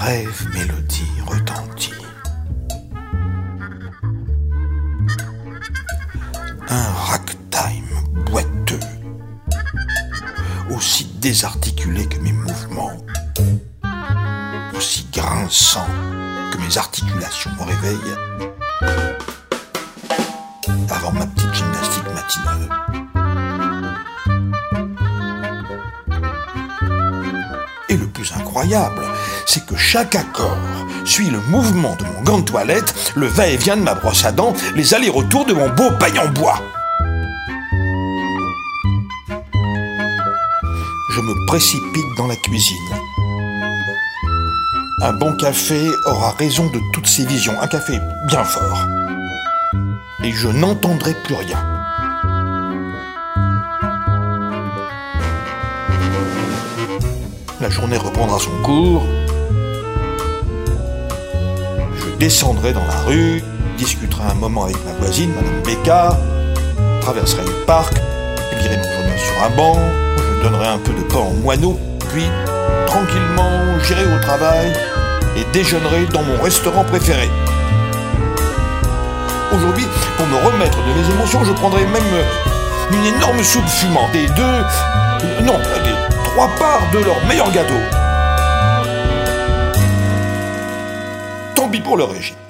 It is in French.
brève mélodie retentit. Un ragtime boiteux, aussi désarticulé que mes mouvements, aussi grinçant que mes articulations au réveil, avant ma petite gymnastique matinale. Et le plus incroyable, c'est que chaque accord suit le mouvement de mon gant de toilette, le va-et-vient de ma brosse à dents, les allers-retours de mon beau paille en bois. Je me précipite dans la cuisine. Un bon café aura raison de toutes ces visions, un café bien fort. Et je n'entendrai plus rien. La journée reprendra son cours. Je descendrai dans la rue, discuterai un moment avec ma voisine, Madame Bécard, traverserai le parc, lirai mon journal sur un banc, je donnerai un peu de pain en moineau, puis, tranquillement, j'irai au travail et déjeunerai dans mon restaurant préféré. Aujourd'hui, pour me remettre de mes émotions, je prendrai même une énorme soupe fumante et les 3 parts de leur meilleur gâteau. Tant pis pour le régime.